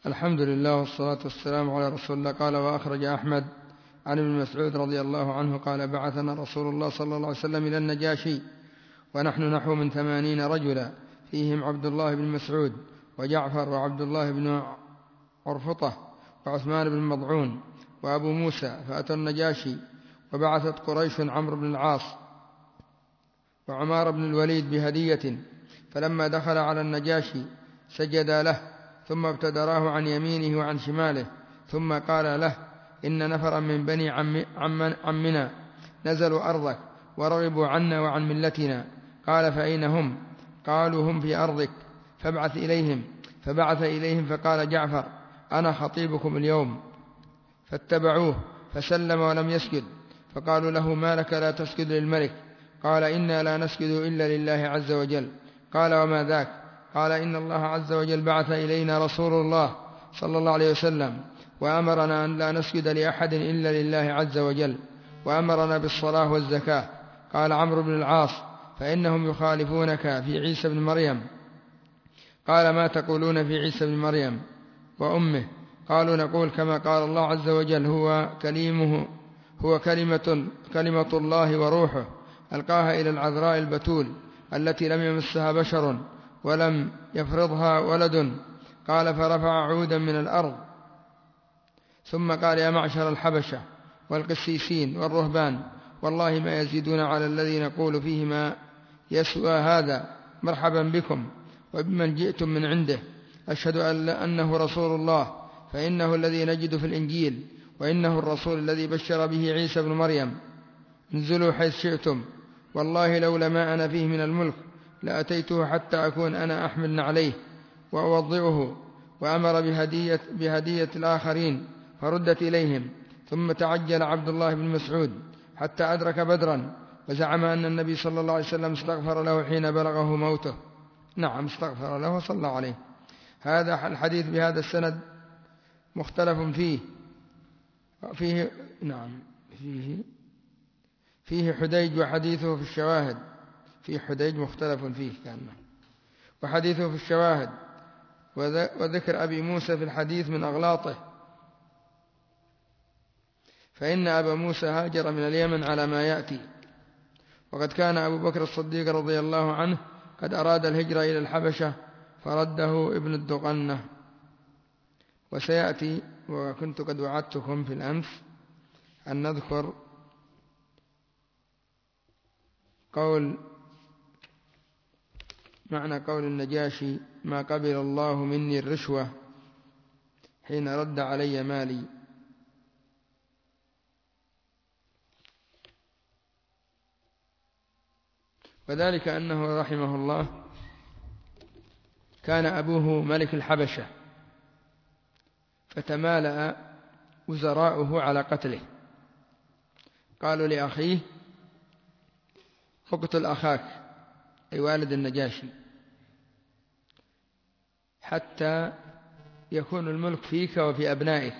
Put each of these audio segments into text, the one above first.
الحمد لله والصلاة والسلام على رسول الله. قال: وأخرج أحمد عن ابن مسعود رضي الله عنه قال: بعثنا رسول الله صلى الله عليه وسلم إلى النجاشي ونحن نحو من 80 رجلا، فيهم عبد الله بن مسعود وجعفر وعبد الله بن عرفطة وعثمان بن مضعون وأبو موسى، فأتى النجاشي، وبعثت قريش عمرو بن العاص وعمار بن الوليد بهدية، فلما دخل على النجاشي سجدا له، ثم ابتدراه عن يمينه وعن شماله، ثم قال له: إن نفرا من بني عمنا نزلوا أرضك ورغبوا عنا وعن ملتنا. قال: فأين هم؟ قالوا: هم في أرضك، فابعث إليهم. فبعث إليهم، فقال جعفر: أنا خطيبكم اليوم. فاتبعوه، فسلم ولم يسجد، فقالوا له: ما لك لا تسجد للملك؟ قال: إنا لا نسجد إلا لله عز وجل. قال: وما ذاك؟ قال: إن الله عز وجل بعث إلينا رسول الله صلى الله عليه وسلم، وأمرنا أن لا نسجد لأحد إلا لله عز وجل، وأمرنا بالصلاة والزكاة. قال عمرو بن العاص: فإنهم يخالفونك في عيسى بن مريم. قال: ما تقولون في عيسى بن مريم وأمه؟ قالوا: نقول كما قال الله عز وجل: هو كلمة الله وروحه ألقاها إلى العذراء البتول التي لم يمسها بشر ولم يفرضها ولد. قال: فرفع عودا من الأرض، ثم قال: يا معشر الحبشة والقسيسين والرهبان، والله ما يزيدون على الذي نقول فيه ما يسوى هذا. مرحبا بكم وبمن جئتم من عنده. أشهد أنه رسول الله، فإنه الذي نجد في الإنجيل، وإنه الرسول الذي بشر به عيسى بن مريم. انزلوا حيث شئتم، والله لولا ما أنا فيه من الملك لأتيته حتى أكون أنا أحمل عليه وأوضعه. وأمر بهدية الآخرين فردت إليهم. ثم تعجل عبد الله بن مسعود حتى أدرك بدرا، وزعم أن النبي صلى الله عليه وسلم استغفر له حين بلغه موته. نعم، استغفر له وصلى عليه. هذا الحديث بهذا السند مختلف فيه حديج، وحديثه في الشواهد. في حديج مختلف فيه كأنه، وحديثه في الشواهد. وذكر أبي موسى في الحديث من أغلاطه، فإن أبا موسى هاجر من اليمن على ما يأتي. وقد كان أبو بكر الصديق رضي الله عنه قد أراد الهجرة إلى الحبشة فرده ابن الدقنة. وسيأتي، وكنت قد وعدتكم في الأمس أن نذكر معنى قول النجاشي: ما قبل الله مني الرشوة حين رد علي مالي. وذلك أنه رحمه الله كان أبوه ملك الحبشة، فتمالأ وزراؤه على قتله. قالوا لأخيه: اقتل أخاك، أي والد النجاشي، حتى يكون الملك فيك وفي أبنائك،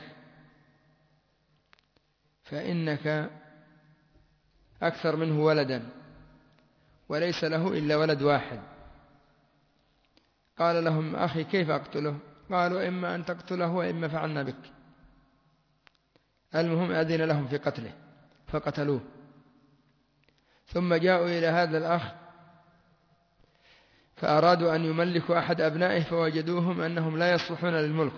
فإنك أكثر منه ولدا وليس له إلا ولد واحد. قال لهم: أخي كيف أقتله؟ قالوا: إما أن تقتله وإما فعلنا بك. المهم أذن لهم في قتله فقتلوه. ثم جاءوا إلى هذا الأخ فأرادوا أن يملكوا أحد أبنائه، فوجدوهم أنهم لا يصلحون للملك.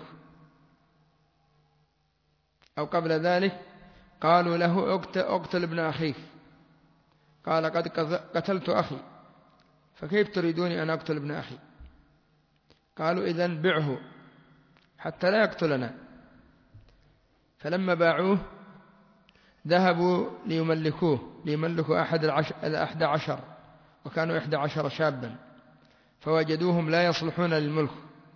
أو قبل ذلك قالوا له: اقتل ابن أخيك. قال: قد قتلت أخي، فكيف تريدوني أن أقتل ابن أخي؟ قالوا: إذن بعه حتى لا يقتلنا. فلما باعوه ذهبوا ليملكوا أحد 11، وكانوا 11 شابا، فوجدوهم لا يصلحون للملك.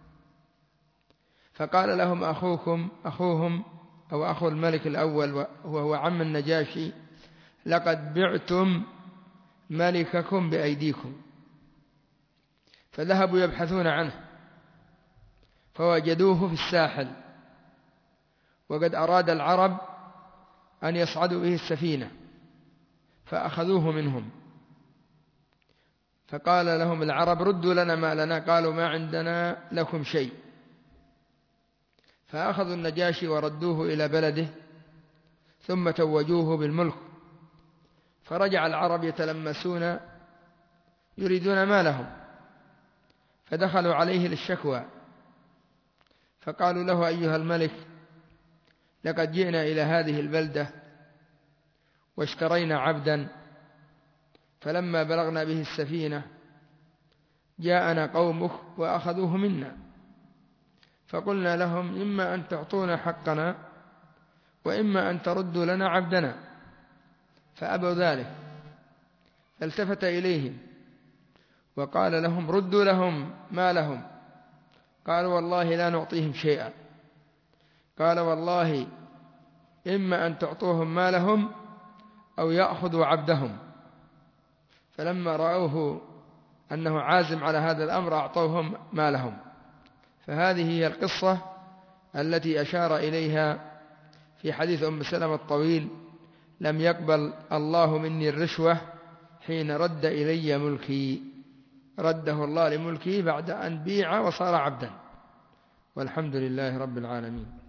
فقال لهم أخوهم أو أخو الملك الأول وهو عم النجاشي: لقد بعتم ملككم بأيديكم. فذهبوا يبحثون عنه فوجدوه في الساحل، وقد أراد العرب أن يصعدوا به السفينة فأخذوه منهم. فقال لهم العرب: ردوا لنا ما لنا. قالوا: ما عندنا لكم شيء. فأخذوا النجاشي وردوه إلى بلده ثم توجوه بالملك. فرجع العرب يتلمسون يريدون مالهم، فدخلوا عليه للشكوى، فقالوا له: أيها الملك، لقد جئنا إلى هذه البلدة واشترينا عبدا، فلما بلغنا به السفينة جاءنا قومك وأخذوه منا، فقلنا لهم: إما أن تعطونا حقنا وإما أن تردوا لنا عبدنا، فأبوا ذلك. فالتفت إليهم وقال لهم: ردوا لهم ما لهم. قالوا: والله لا نعطيهم شيئا. قال: والله إما أن تعطوهم ما لهم أو يأخذوا عبدهم. فلما رأوه أنه عازم على هذا الأمر أعطوهم ما لهم. فهذه هي القصة التي أشار إليها في حديث أم سلمة الطويل: لم يقبل الله مني الرشوة حين رد إلي ملكي. رده الله لملكه بعد أن بيع وصار عبدا، والحمد لله رب العالمين.